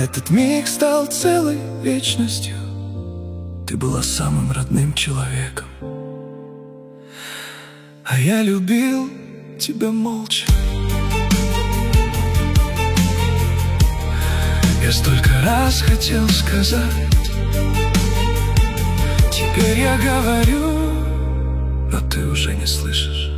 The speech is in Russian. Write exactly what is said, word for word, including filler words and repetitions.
Этот миг стал целой вечностью. Ты была самым родным человеком, а я любил тебя молча. Я столько раз хотел сказать, теперь я говорю, но ты уже не слышишь.